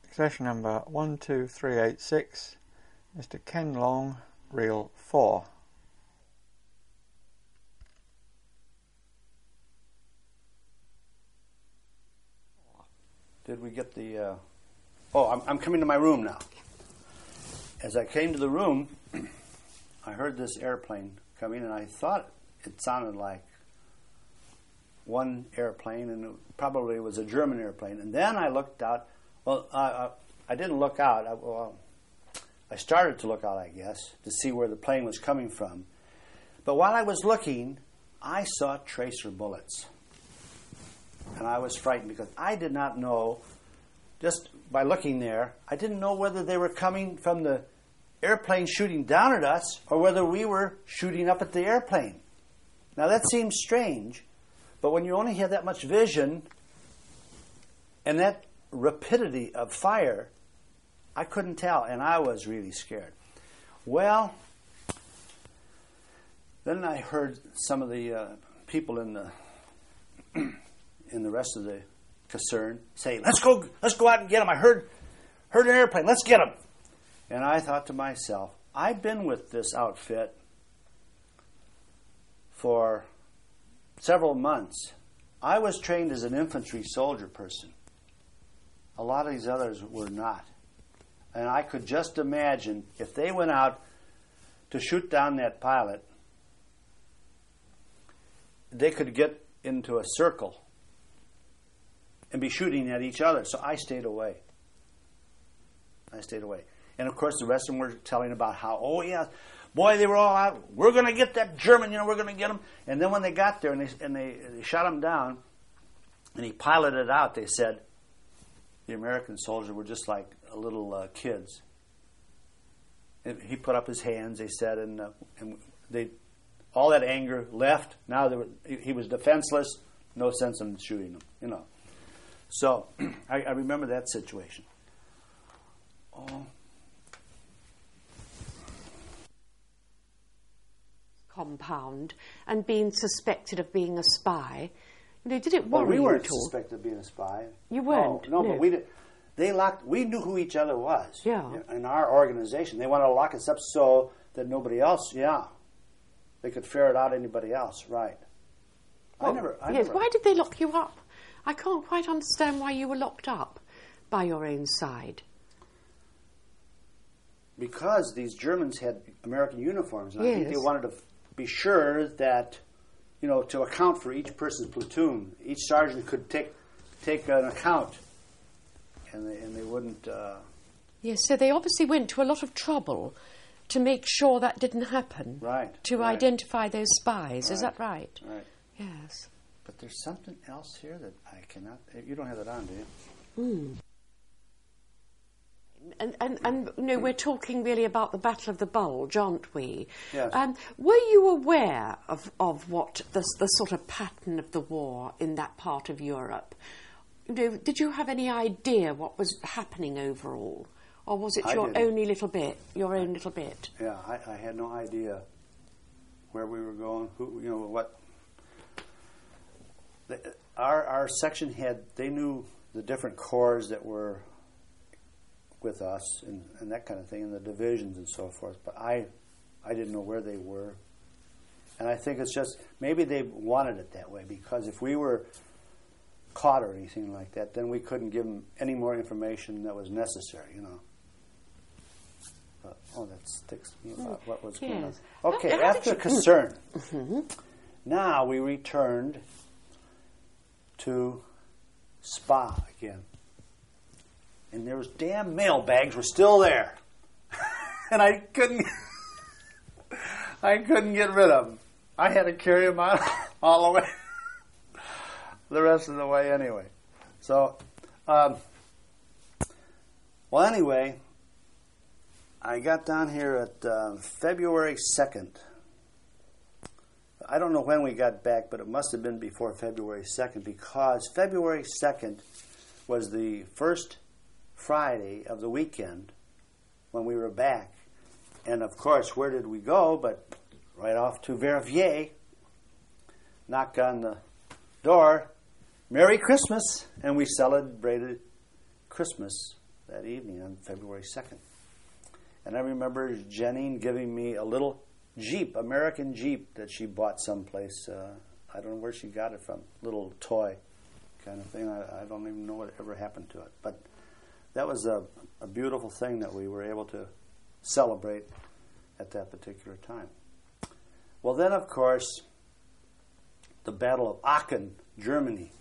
Session number 12386, Mr. Ken Long, reel 4. Did we get the... I'm coming to my room now. As I came to the room, I heard this airplane coming, and I thought it sounded like one airplane, and it probably was a German airplane. And then I looked out. Well, I didn't look out. I started to look out, I guess, to see where the plane was coming from. But while I was looking, I saw tracer bullets. And I was frightened because I did not know, just by looking there, I didn't know whether they were coming from the airplane shooting down at us or whether we were shooting up at the airplane. Now that seems strange, but when you only have that much vision and that rapidity of fire, I couldn't tell, and I was really scared. Well, then I heard some of the people in the rest of the concern say, let's go out and get him. I heard an airplane. Let's get him. And I thought to myself, I've been with this outfit for several months. I was trained as an infantry soldier person. A lot of these others were not. And I could just imagine if they went out to shoot down that pilot, they could get into a circle and be shooting at each other. So I stayed away. And of course the rest of them were telling about how, oh yeah, boy, they were all out. We're going to get that German, we're going to get him. And then when they got there and they shot him down and he piloted out, they said the American soldiers were just like little kids. And he put up his hands, they said, and they all that anger left. Now he was defenseless. No sense in shooting him, So I remember that situation. Oh. Compound and being suspected of being a spy. Did it worry you we at weren't all? suspected of being a spy. You weren't? No, but we did. We knew who each other was. Yeah. In our organization. They wanted to lock us up so that nobody else, they could ferret out anybody else, right. I never. Why did they lock you up? I can't quite understand why you were locked up by your own side. Because these Germans had American uniforms, and Yes. I think they wanted to be sure that, to account for each person's platoon, each sergeant could take an account, and they wouldn't. Yes, so they obviously went to a lot of trouble to make sure that didn't happen. Right. To identify those spies. Right. Is that right? Right. Yes. But there's something else here that I cannot. You don't have it on, do you? And we're talking really about the Battle of the Bulge, aren't we? Yes. Were you aware of what the sort of pattern of the war in that part of Europe? Did you have any idea what was happening overall? Or was it your own little bit? Yeah, I had no idea where we were going, what. Our section they knew the different corps that were with us and that kind of thing, and the divisions and so forth, but I didn't know where they were. And I think it's just, maybe they wanted it that way, because if we were caught or anything like that, then we couldn't give them any more information that was necessary, But, that sticks me about what was going on. Okay, after concern, now we returned to Spa again. And those damn mailbags were still there. And I couldn't get rid of them. I had to carry them out all the way. The rest of the way anyway. So, anyway, I got down here at February 2nd. I don't know when we got back, but it must have been before February 2nd, because February 2nd was the first Friday of the weekend when we were back. And of course, where did we go but right off to Verviers, knock on the door, Merry Christmas, and we celebrated Christmas that evening on February 2nd. And I remember Jenny giving me a little Jeep, American Jeep, that she bought someplace. I don't know where she got it from, little toy kind of thing. I don't even know what ever happened to it. But that was a beautiful thing that we were able to celebrate at that particular time. Well, then, of course, the Battle of Aachen, Germany,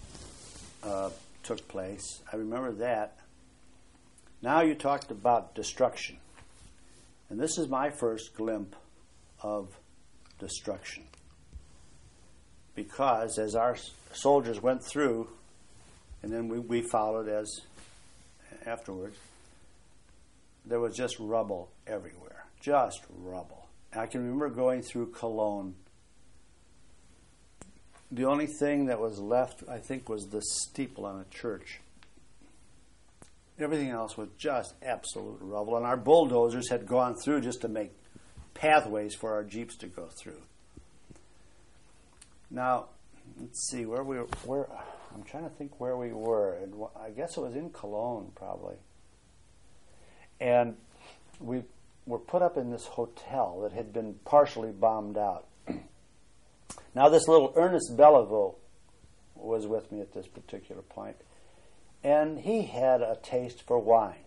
took place. I remember that. Now you talked about destruction. And this is my first glimpse of destruction. Because as our soldiers went through, and then we followed as afterwards, there was just rubble everywhere. Just rubble. I can remember going through Cologne. The only thing that was left, I think, was the steeple on a church. Everything else was just absolute rubble. And our bulldozers had gone through just to make pathways for our Jeeps to go through. Now, let's see, I'm trying to think where we were. And I guess it was in Cologne, probably. And we were put up in this hotel that had been partially bombed out. Now, this little Ernest Belleville was with me at this particular point, and he had a taste for wine.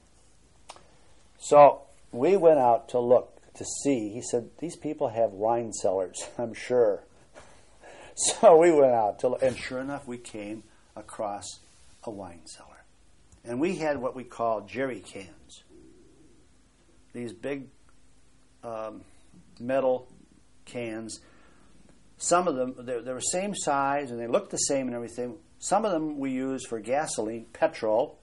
So we went out to look, to see. He said, these people have wine cellars, I'm sure. So we went out to look, and sure enough, we came across a wine cellar. And we had what we call jerry cans. These big metal cans. Some of them, they were same size, and they looked the same and everything. Some of them we used for gasoline, petrol,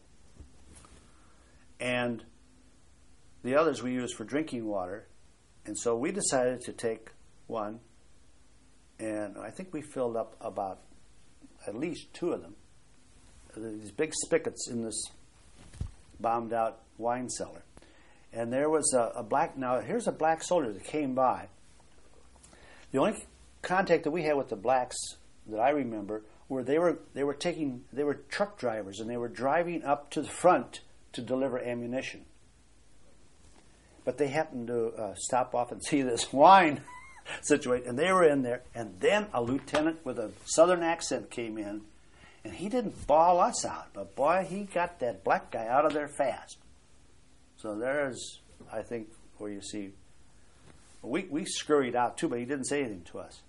and the others we used for drinking water. And so we decided to take one, and I think we filled up about at least two of them. These big spigots in this bombed-out wine cellar. And there was now here's a black soldier that came by. The only contact that we had with the blacks that I remember were they were truck drivers, and they were driving up to the front to deliver ammunition. But they happened to stop off and see this wine situation, and they were in there. And then a lieutenant with a southern accent came in, and he didn't bawl us out, but boy, he got that black guy out of there fast. So there's, I think, where you see, we scurried out too, but he didn't say anything to us.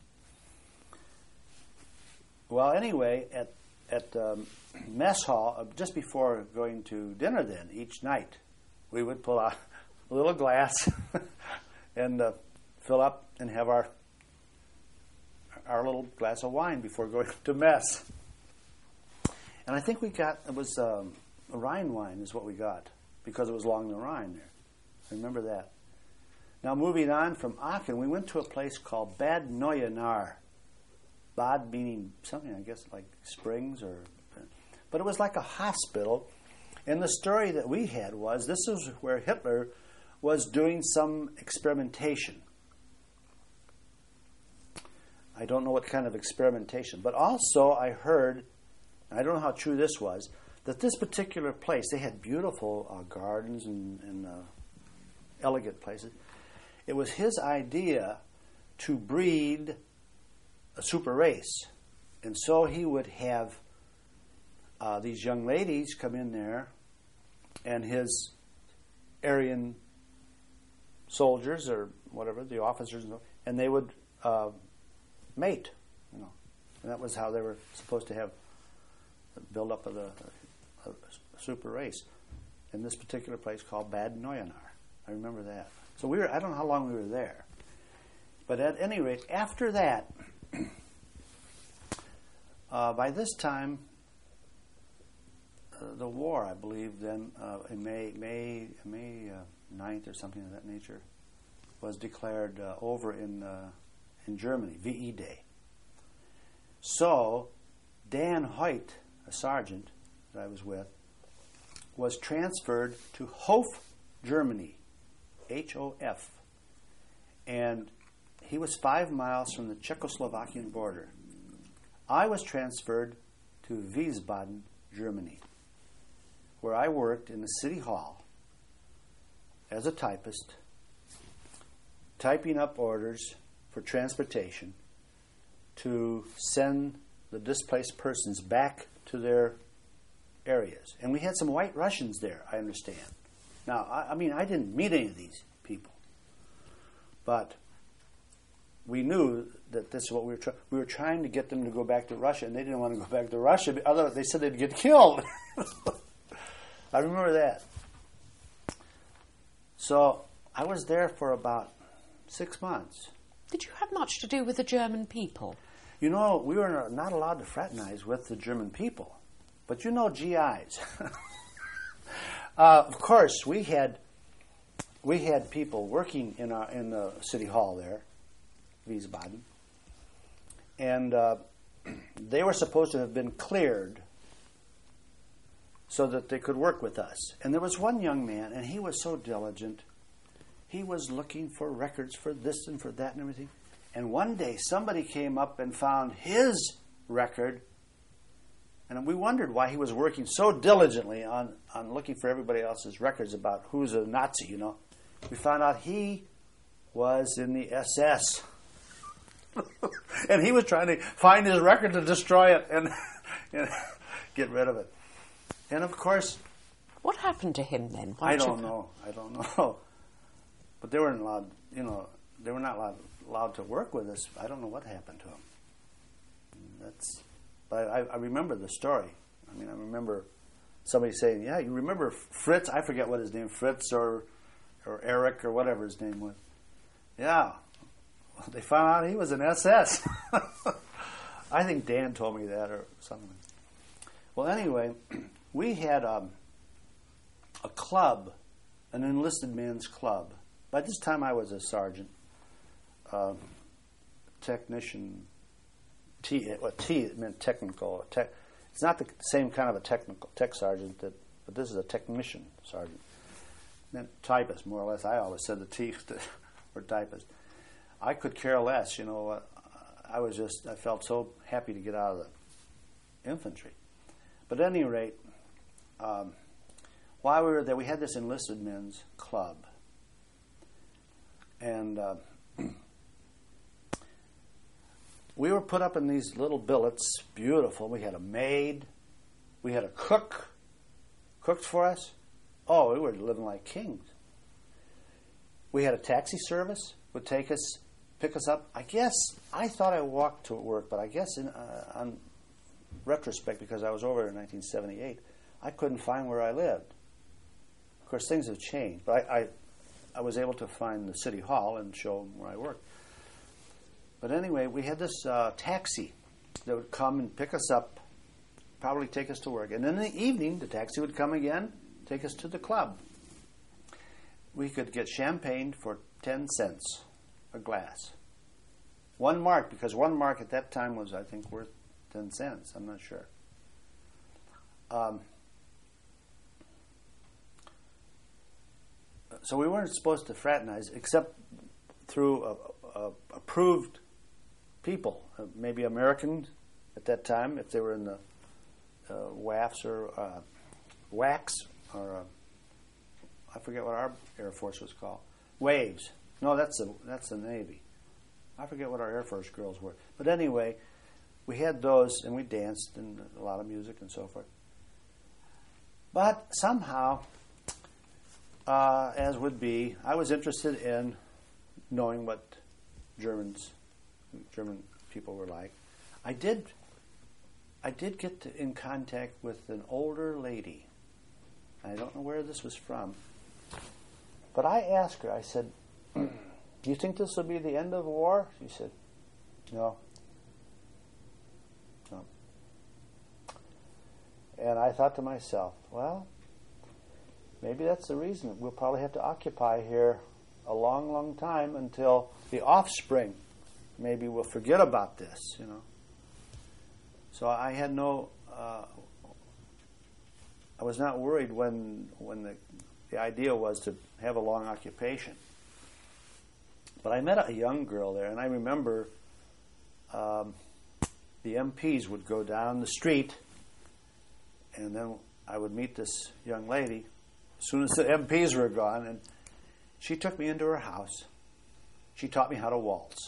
Well, anyway, at mess hall, just before going to dinner then, each night, we would pull out a little glass and fill up and have our little glass of wine before going to mess. And I think it was Rhine wine is what we got, because it was along the Rhine there. I remember that. Now, moving on from Aachen, we went to a place called Bad Neuenahr. Bad meaning something, I guess, like springs, but it was like a hospital. And the story that we had was this is where Hitler was doing some experimentation. I don't know what kind of experimentation, but also I heard, I don't know how true this was, that this particular place, they had beautiful gardens and elegant places. It was his idea to breed a super race. And so he would have these young ladies come in there, and his Aryan soldiers or whatever, the officers, and they would mate, And that was how they were supposed to have build up of a super race in this particular place called Bad Neuenahr. I remember that. So I don't know how long we were there. But at any rate, after that, by this time, the war, I believe, then in May 9th or something of that nature, was declared over in Germany, VE Day. So Dan Hoyt, a sergeant that I was with, was transferred to Hof, Germany, H-O-F. And he was 5 miles from the Czechoslovakian border. I was transferred to Wiesbaden, Germany, where I worked in the city hall as a typist, typing up orders for transportation to send the displaced persons back to their areas. And we had some white Russians there, I understand. Now, I mean, I didn't meet any of these people, but we knew that this is what we were trying to get them to go back to Russia, and they didn't want to go back to Russia. Otherwise, they said they'd get killed. I remember that. So I was there for about 6 months. Did you have much to do with the German people? You know, we were not allowed to fraternize with the German people, but you know GIs. Of course, we had people working in the city hall there, Wiesbaden, and they were supposed to have been cleared so that they could work with us. And there was one young man, and he was so diligent. He was looking for records for this and for that and everything. And one day somebody came up and found his record, and we wondered why he was working so diligently on looking for everybody else's records about who's a Nazi, you know. We found out he was in the SS. And he was trying to find his record to destroy it and get rid of it. And of course... What happened to him then? I don't know. But they weren't allowed, they were not allowed to work with us. I don't know what happened to him. But I remember the story. I mean, I remember somebody saying, yeah, you remember Fritz? I forget what his name, Fritz or Eric or whatever his name was. Yeah. Well, they found out he was an SS. I think Dan told me that or something. Well, anyway, we had a club, an enlisted men's club. By this time I was a sergeant, technician. T it meant technical. It's not the same kind of a technical tech sergeant, but this is a technician sergeant. It meant typist, more or less. I always said the T for typist. I could care less, I felt so happy to get out of the infantry. But at any rate, while we were there, we had this enlisted men's club. And we were put up in these little billets, beautiful. We had a maid. We had a cook, cooked for us. Oh, we were living like kings. We had a taxi service, would pick us up. I thought I walked to work, but I guess on retrospect, because I was over in 1978, I couldn't find where I lived. Of course, things have changed, but I was able to find the city hall and show them where I worked. But anyway, we had this taxi that would come and pick us up, probably take us to work. And in the evening, the taxi would come again, take us to the club. We could get champagne for 10 cents a glass. 1 mark, because 1 mark at that time was, I think, worth 10 cents. I'm not sure. So we weren't supposed to fraternize except through approved people, maybe Americans at that time, if they were in the WAFs or WACs, or I forget what our Air Force was called. Waves. No, that's the Navy. I forget what our Air Force girls were. But anyway, we had those, and we danced, and a lot of music and so forth. But somehow, as would be, I was interested in knowing what German people were like. I did get in contact with an older lady. I don't know where this was from. But I asked her, I said, do you think this will be the end of the war? She said, no. No. And I thought to myself, well, maybe that's the reason. We'll probably have to occupy here a long, long time until the offspring maybe will forget about this, So I had I was not worried when the idea was to have a long occupation. But I met a young girl there, and I remember the MPs would go down the street, and then I would meet this young lady as soon as the MPs were gone, and she took me into her house. She taught me how to waltz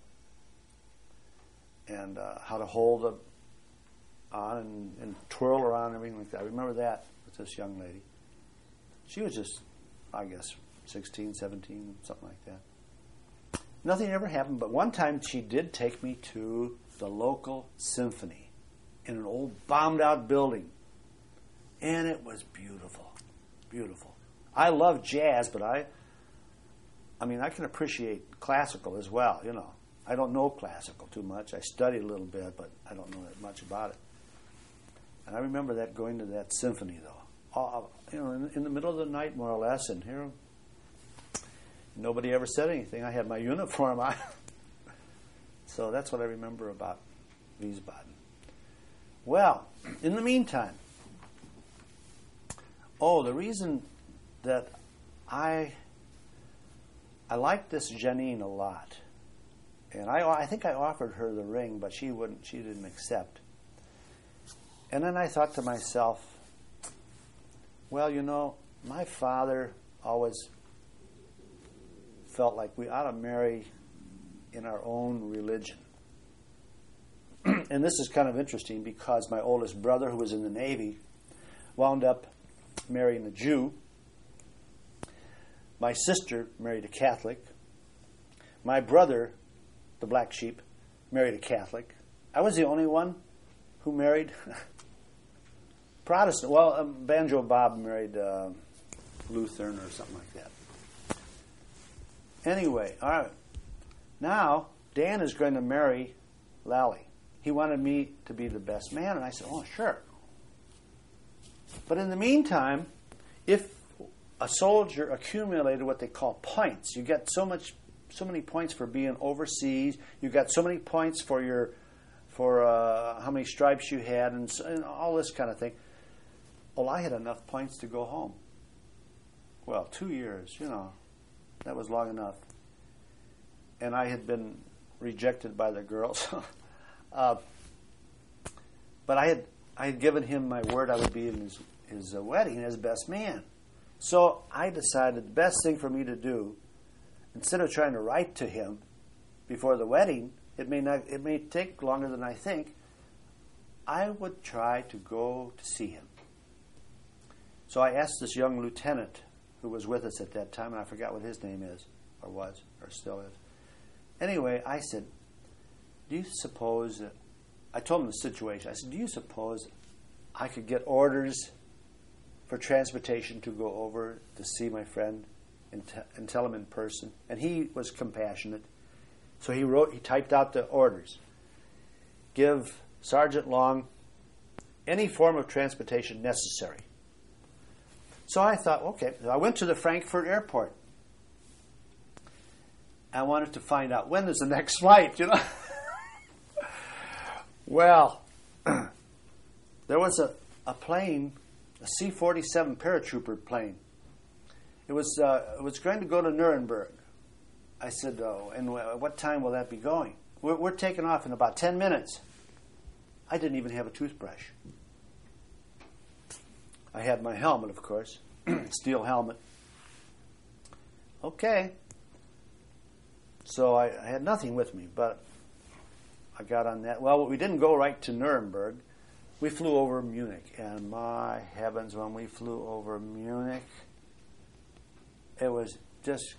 and how to hold on and twirl around and everything like that. I remember that with this young lady. She was just, I guess, 16, 17, something like that. Nothing ever happened, but one time she did take me to the local symphony in an old bombed-out building. And it was beautiful, beautiful. I love jazz, but I can appreciate classical as well, you know. I don't know classical too much. I studied a little bit, but I don't know that much about it. And I remember that going to that symphony, though. In the middle of the night, more or less, and here, nobody ever said anything. I had my uniform on. So that's what I remember about Wiesbaden. Well, in the meantime, the reason that I liked this Janine a lot, and I think I offered her the ring, but she didn't accept. And then I thought to myself, well, you know, my father always felt like we ought to marry in our own religion. And this is kind of interesting because my oldest brother, who was in the Navy, wound up marrying a Jew. My sister married a Catholic. My brother, the black sheep, married a Catholic. I was the only one who married Protestant. Well, Banjo Bob married Lutheran or something like that. Anyway, all right. Now, Dan is going to marry Lally. He wanted me to be the best man, and I said, oh, sure. But in the meantime, if a soldier accumulated what they call points, you get so many points for being overseas, you got so many points for how many stripes you had, and all this kind of thing. Well, I had enough points to go home. Well, 2 years, you know, that was long enough. And I had been rejected by the girls. But I had given him my word I would be in his wedding as best man. So I decided the best thing for me to do, instead of trying to write to him before the wedding, it may take longer than I think, I would try to go to see him. So I asked this young lieutenant who was with us at that time, and I forgot what his name is, or was, or still is. Anyway, I said, do you suppose, I told him the situation. I said, do you suppose I could get orders for transportation to go over to see my friend and tell him in person? And he was compassionate. So he typed out the orders. Give Sergeant Long any form of transportation necessary. So I thought, okay. I went to the Frankfurt airport. I wanted to find out when is the next flight, you know. Well, there was a plane, a C-47 paratrooper plane. It was going to go to Nuremberg. I said, and what time will that be going? We're taking off in about 10 minutes. I didn't even have a toothbrush. I had my helmet, of course, steel helmet. Okay. So I had nothing with me, but I got on that. Well, we didn't go right to Nuremberg. We flew over Munich, and my heavens, when we flew over Munich, it was just,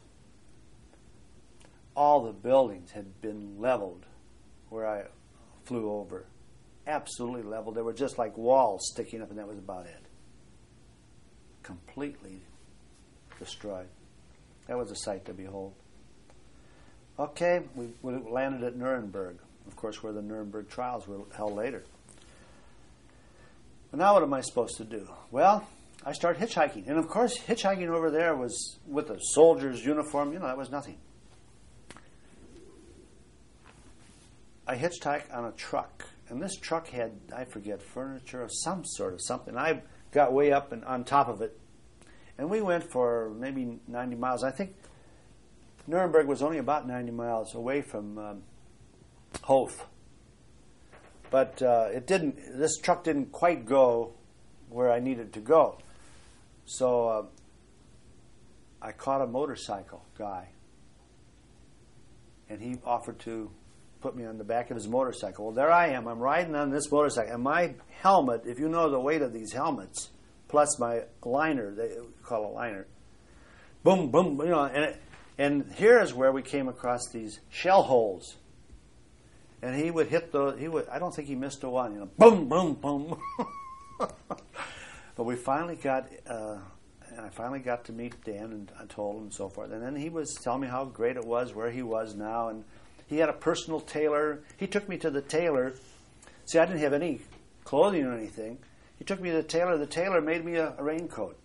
all the buildings had been leveled where I flew over. Absolutely leveled. They were just like walls sticking up, and that was about it. Completely destroyed. That was a sight to behold. Okay, we landed at Nuremberg, of course, where the Nuremberg trials were held later. But now what am I supposed to do? Well, I start hitchhiking. And of course, hitchhiking over there was with a soldier's uniform. You know, that was nothing. I hitchhiked on a truck. And this truck had, I forget, furniture of some sort of something. I got way up and on top of it. And we went for maybe 90 miles. I think Nuremberg was only about 90 miles away from Hof. But this truck didn't quite go where I needed to go. So I caught a motorcycle guy, and he offered to put me on the back of his motorcycle. Well, there I am. I'm riding on this motorcycle, and my helmet, if you know the weight of these helmets, plus my liner, they call it a liner, boom, boom, you know, and here is where we came across these shell holes. And he would hit I don't think he missed a one, you know, boom, boom, boom. But we finally got, and I finally got to meet Dan, and I told him and so forth. And then he was telling me how great it was, where he was now, and he had a personal tailor. He took me to the tailor. See, I didn't have any clothing or anything. He took me to the tailor. The tailor made me a raincoat.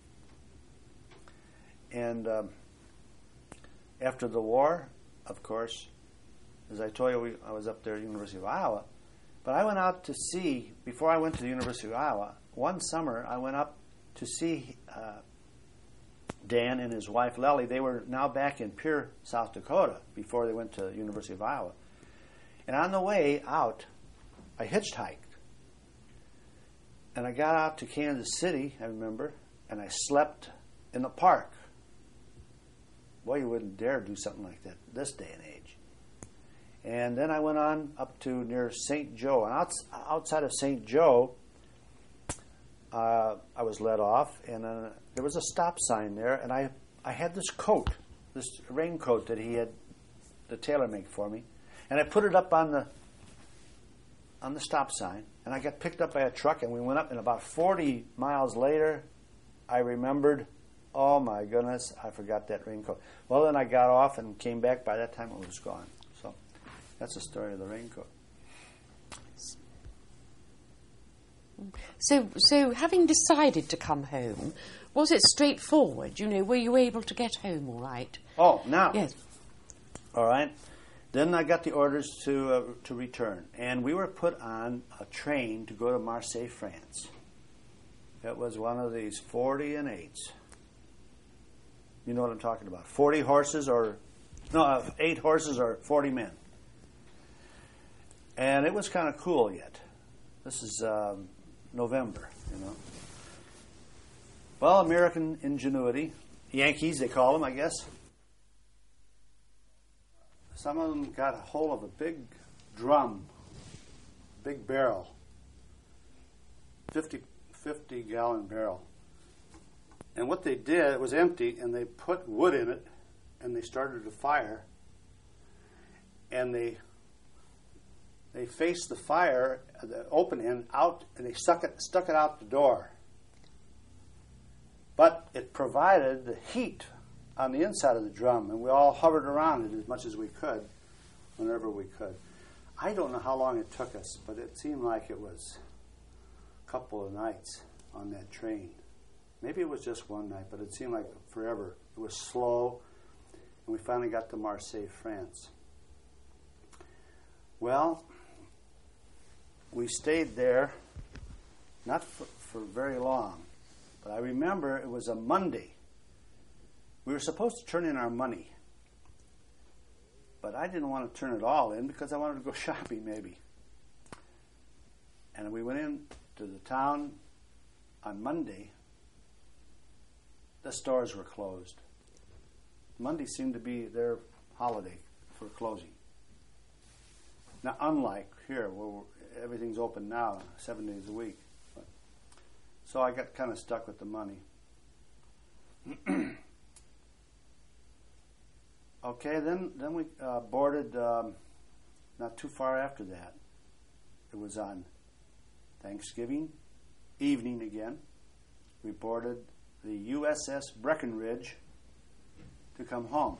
And after the war, of course, as I told you, I was up there at the University of Iowa. But I went out to see, before I went to the University of Iowa, one summer I went up to see Dan and his wife Lely. They were now back in Pierre, South Dakota, before they went to the University of Iowa. And on the way out, I hitchhiked. And I got out to Kansas City, I remember, and I slept in the park. Boy, you wouldn't dare do something like that this day and age. And then I went on up to near St. Joe. And outside of St. Joe, I was let off, and there was a stop sign there, and I had this coat, this raincoat that he had the tailor make for me, and I put it up on the stop sign, and I got picked up by a truck, and we went up, and about 40 miles later, I remembered, oh my goodness, I forgot that raincoat. Well, then I got off and came back. By that time, it was gone. So that's the story of the raincoat. So having decided to come home, was it straightforward? You know, were you able to get home all right? Oh, now. Yes. All right. Then I got the orders to return, and we were put on a train to go to Marseille, France. It was one of these 40 and 8s. You know what I'm talking about? 40 horses 8 horses or 40 men. And it was kind of cool yet. This is November, you know. Well, American ingenuity. Yankees, they call them, I guess. Some of them got a hold of a big drum, big barrel, 50-gallon barrel. And what they did, it was empty, and they put wood in it, and they started a fire, and they faced the fire, the open end, out, and they stuck it out the door. But it provided the heat on the inside of the drum, and we all hovered around it as much as we could, whenever we could. I don't know how long it took us, but it seemed like it was a couple of nights on that train. Maybe it was just one night, but it seemed like forever. It was slow, and we finally got to Marseille, France. Well, we stayed there, not for very long, but I remember it was a Monday. We were supposed to turn in our money, but I didn't want to turn it all in because I wanted to go shopping maybe. And we went into the town on Monday. The stores were closed. Monday seemed to be their holiday for closing. Now, unlike here, where everything's open now, 7 days a week. So I got kind of stuck with the money. Okay, then we boarded not too far after that. It was on Thanksgiving evening again. We boarded the USS Breckenridge to come home.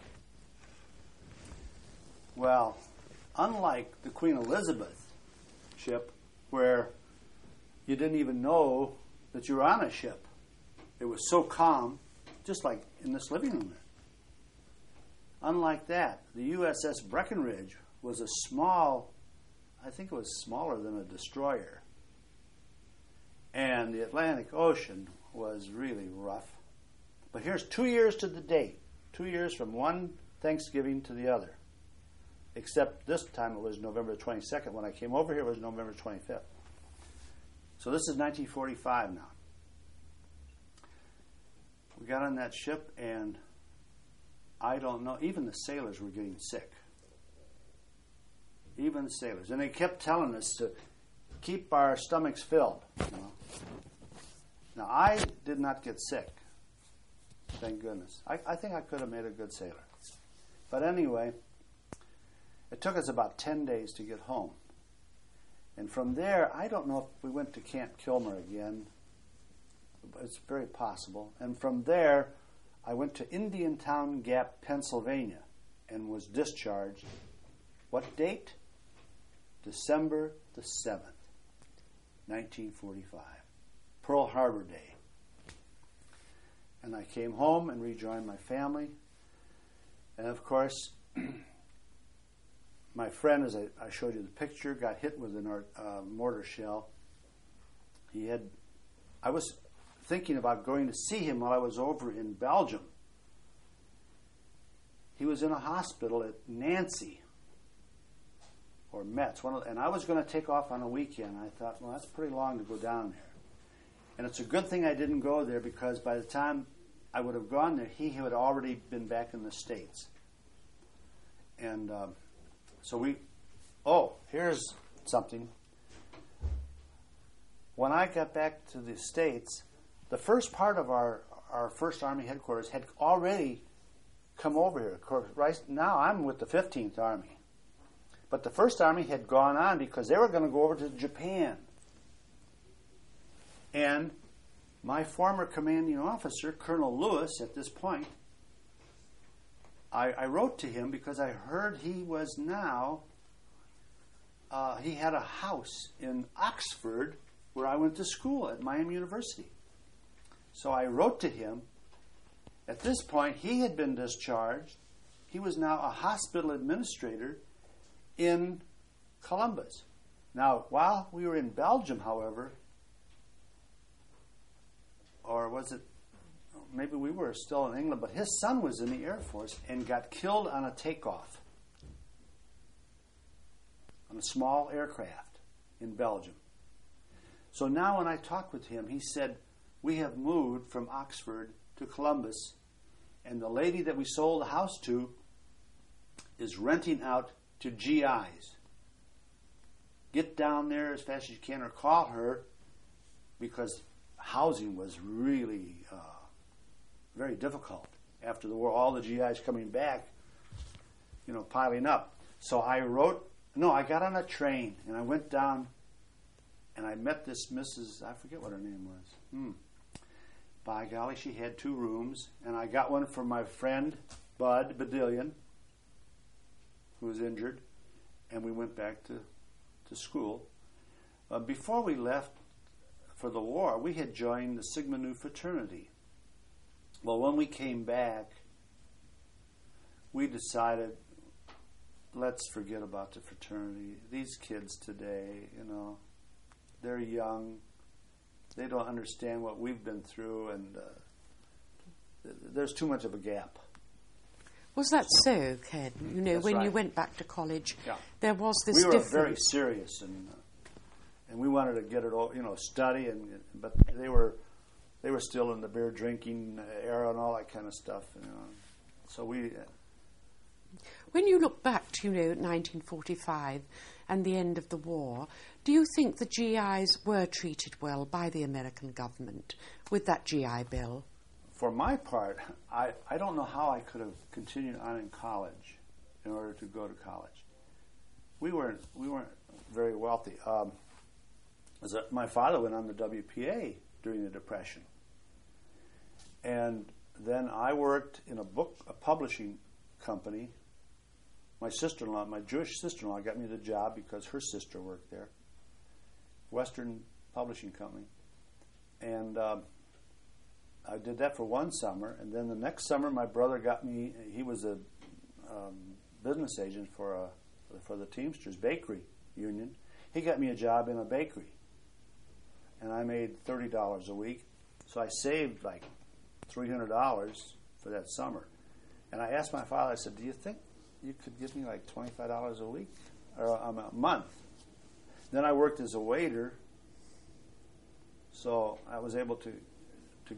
Well, unlike the Queen Elizabeth ship, where you didn't even know that you were on a ship, it was so calm, just like in this living room there. Unlike that, the USS Breckenridge was a small, I think it was smaller than a destroyer. And the Atlantic Ocean was really rough. But here's 2 years to the date. 2 years from one Thanksgiving to the other. Except this time it was November 22nd. When I came over here, it was November 25th. So this is 1945 now. we got on that ship, and I don't know, even the sailors were getting sick. Even the sailors. And they kept telling us to keep our stomachs filled. You know? Now, I did not get sick. Thank goodness. I think I could have made a good sailor. But anyway, it took us about 10 days to get home. And from there, I don't know if we went to Camp Kilmer again. It's very possible. And from there, I went to Indiantown Gap, Pennsylvania, and was discharged. What date? December the 7th, 1945. Pearl Harbor Day. And I came home and rejoined my family. And of course, my friend, as I showed you the picture, got hit with a mortar shell. I was thinking about going to see him while I was over in Belgium. He was in a hospital at Nancy or Metz, and I was going to take off on a weekend. I thought, well, that's pretty long to go down there. And it's a good thing I didn't go there, because by the time I would have gone there, he had already been back in the States. And here's something. When I got back to the States, the first part of our 1st Army headquarters had already come over here. Of course, right now I'm with the 15th Army. But the 1st Army had gone on because they were going to go over to Japan. And my former commanding officer, Colonel Lewis, at this point, I wrote to him because I heard he was now, he had a house in Oxford where I went to school at Miami University. So I wrote to him. At this point, he had been discharged. He was now a hospital administrator in Columbus. Now, while we were in Belgium, however, or was it, maybe we were still in England, but his son was in the Air Force and got killed on a takeoff on a small aircraft in Belgium. So now when I talked with him, he said, we have moved from Oxford to Columbus, and the lady that we sold the house to is renting out to GIs. Get down there as fast as you can, or call her, because housing was really very difficult after the war. All the GIs coming back, piling up. So I got on a train, and I went down, and I met this Mrs., I forget what her name was. By golly, she had 2 rooms, and I got one for my friend, Bud Badillion, who was injured, and we went back to school. Before we left for the war, we had joined the Sigma Nu fraternity. Well, when we came back, we decided, let's forget about the fraternity. These kids today, they're young. They don't understand what we've been through, and there's too much of a gap. Was that so, Ken? That's when right. you went back to college, Yeah. there was this We were difference. very serious, and we wanted to get it all, study, but they were still in the beer drinking era and all that kind of stuff. So we. When you look back to 1945 and the end of the war, do you think the GIs were treated well by the American government with that GI Bill? For my part, I don't know how I could have continued on in college in order to go to college. We weren't very wealthy. My father went on the WPA during the Depression, and then I worked in a publishing company. My sister-in-law, my Jewish sister-in-law, got me the job because her sister worked there. Western Publishing Company, and I did that for one summer, and then the next summer my brother got me. He was a business agent for the Teamsters Bakery Union. He got me a job in a bakery, and I made $30 a week. So I saved like $300 for that summer. And I asked my father, I said, do you think you could give me like $25 a week or a month? Then I worked as a waiter, so I was able to get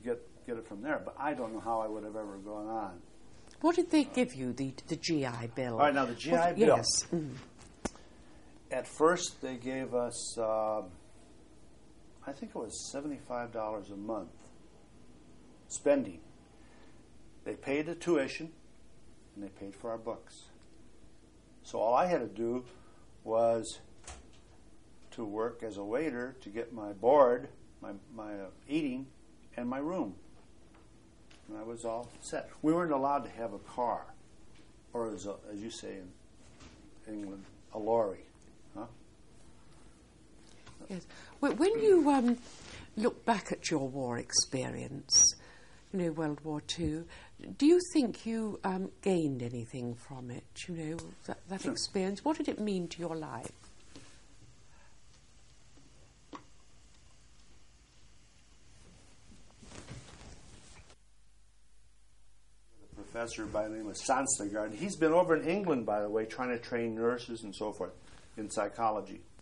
get it from there. But I don't know how I would have ever gone on. What did they give you, the GI Bill? All right, now the GI Bill. Yes. Mm. At first, they gave us, I think it was $75 a month spending. They paid the tuition, and they paid for our books. So all I had to do was to work as a waiter to get my board, my eating, and my room. And I was all set. We weren't allowed to have a car, or as you say in England, a lorry. Huh? Yes. When you look back at your war experience, World War II, do you think you gained anything from it? That experience. What did it mean to your life? A professor by the name of Sandstagaard. He's been over in England, by the way, trying to train nurses and so forth in psychology.